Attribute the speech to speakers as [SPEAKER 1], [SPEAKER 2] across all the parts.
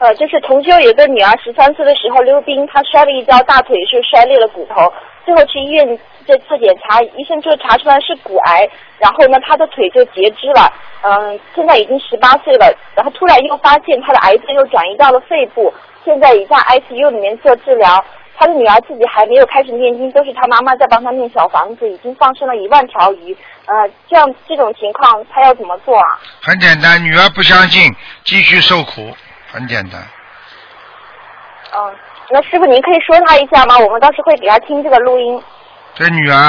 [SPEAKER 1] 就是同修有个女儿13岁的时候溜冰，她摔了一跤，大腿是摔裂了骨头，最后去医院这次检查，医生就查出来是骨癌，然后呢她的腿就截肢了，现在已经18岁了，然后突然又发现她的癌症又转移到了肺部，现在已在 ICU 里面做治疗。他的女儿自己还没有开始念经，都是他妈妈在帮他念小房子，已经放生了1万条鱼。这种情况他要怎么做啊？
[SPEAKER 2] 很简单，女儿不相信，继续受苦，很简单。
[SPEAKER 1] 那师傅您可以说他一下吗？我们到时会给他听这个录音。
[SPEAKER 2] 这女儿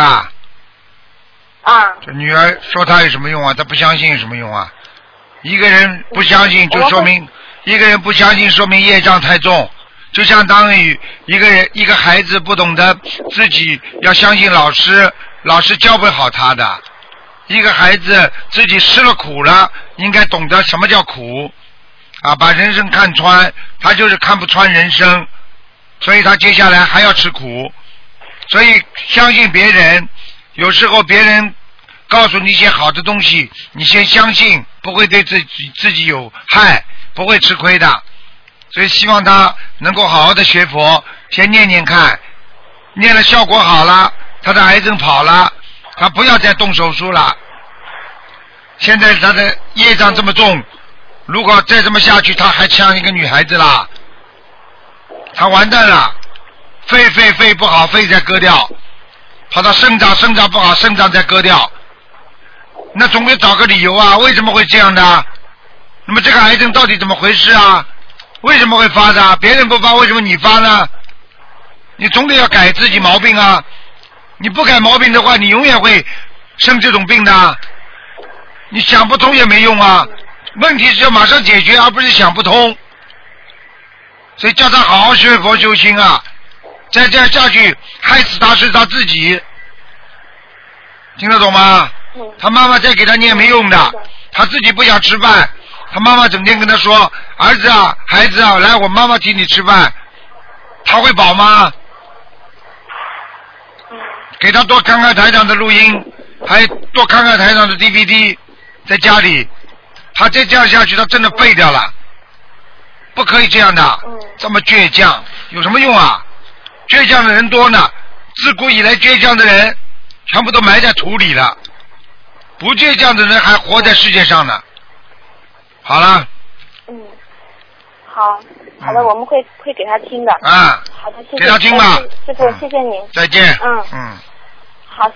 [SPEAKER 2] 这女儿说她有什么用啊？她不相信有什么用啊？一个人不相信就说明业障太重。就相当于一个孩子不懂得自己要相信老师，老师教不好他的。一个孩子自己吃了苦了，应该懂得什么叫苦啊，把人生看穿，他就是看不穿人生，所以他接下来还要吃苦。所以相信别人，有时候别人告诉你一些好的东西，你先相信，不会对自己有害，不会吃亏的。所以希望他能够好好的学佛，先念念看，念了效果好了，他的癌症跑了，他不要再动手术了。现在他的业障这么重，如果再这么下去，他还像一个女孩子啦，他完蛋了。肺不好，肺再割掉，跑到肾脏不好，肾脏再割掉，那总得找个理由啊，为什么会这样的？那么这个癌症到底怎么回事啊？为什么会发的？别人不发，为什么你发呢？你总得要改自己毛病啊！你不改毛病的话，你永远会生这种病的。你想不通也没用啊！问题是要马上解决，而不是想不通。所以叫他好好学佛修心啊！再这样下去，害死他是他自己。听得懂吗？他妈妈再给他念没用的，他自己不想吃饭。他妈妈整天跟他说：“儿子啊，孩子啊，来，我妈妈请你吃饭。”他会饱吗？给他多看看台长的录音，还多看看台长的 DVD， 在家里。他再这样下去，他真的废掉了。不可以这样的，这么倔强，有什么用啊？倔强的人多呢，自古以来倔强的人全部都埋在土里了，不倔强的人还活在世界上呢。好了。
[SPEAKER 1] 好的，我们会给他听的。
[SPEAKER 2] 好
[SPEAKER 1] 的，谢谢。
[SPEAKER 2] 给他听吧。
[SPEAKER 1] 师傅，谢谢您。
[SPEAKER 2] 再见。
[SPEAKER 1] 嗯。